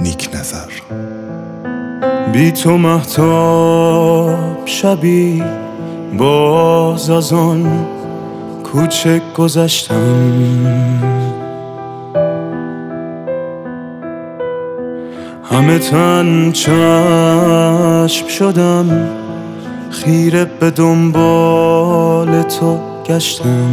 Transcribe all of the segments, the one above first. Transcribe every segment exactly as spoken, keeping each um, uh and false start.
نیک نظر. بی تو مهتاب شبی باز از آن کوچه گذشتم، همه تن چشم شدم، خیره به دنبال تو گشتم.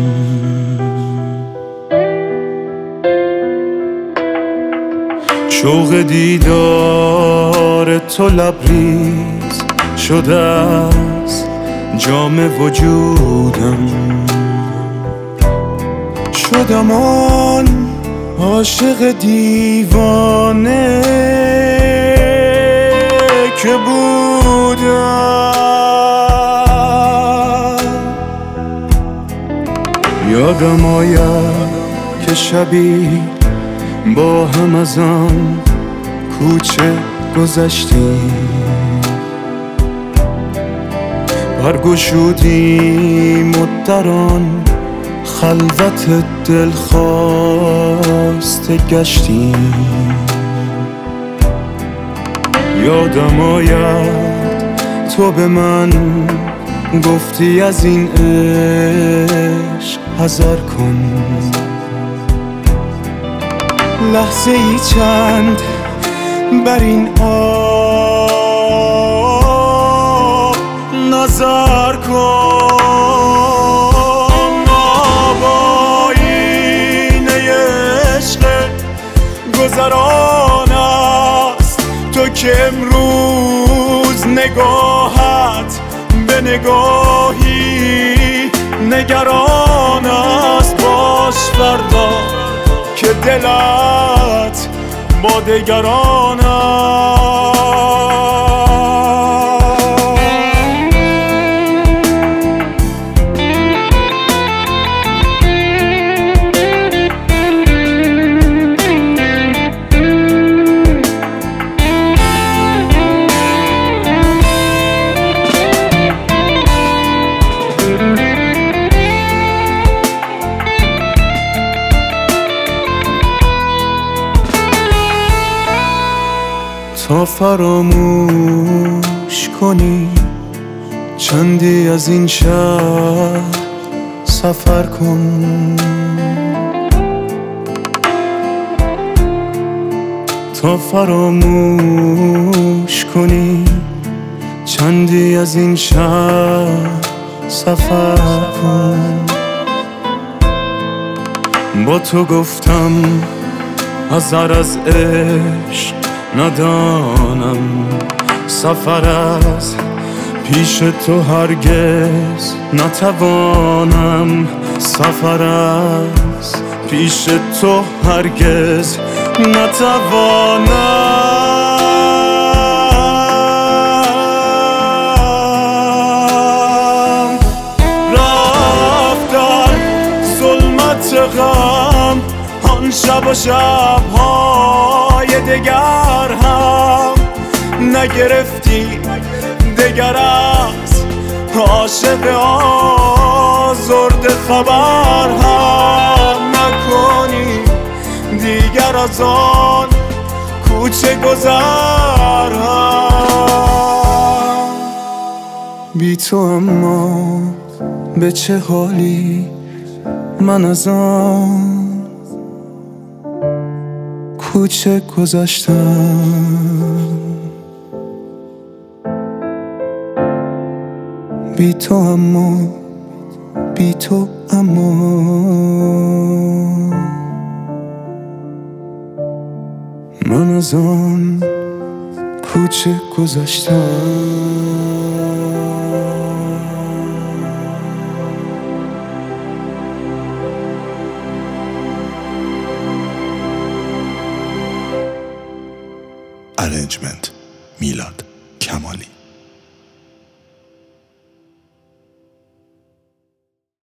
شوق دیدار تو لبریز شده از جام وجودم، شدم آن عاشق دیوانه که بودم. یادم آید که شبی با هم از آن کوچه گذشتیم، برگشودیم و در آن خلوت دلخواسته گشتیم. یادم آید تو به من گفتی از این عشق حذر کن، لحظه ای چند بر این آب نظر کن. آبایینه عشق گذران است تو که امروز نگاهت به نگاهی نگران است. باش فردا که دلت با دگران است. تا فراموش کنی چندی از این شهر سفر کن، تا فراموش کنی چندی از این شهر سفر کن. با تو گفتم حذر از عشق ندانم، سفر از پیش تو هرگز نتوانم، سفر از پیش تو هرگز نتوانم. رفتن ظلمت غم آن شب و شبهای دگر هم نگرفتی، دگر از عاشق آزرده خبر هم نکنی، دیگر از آن کوچه گذر هم. بی تو اما به چه حالی من از آن کوچه گذشتم. بی تو اما بی تو اما من از آن کوچه گذشتم. ارنجمنت میلاد کمالی.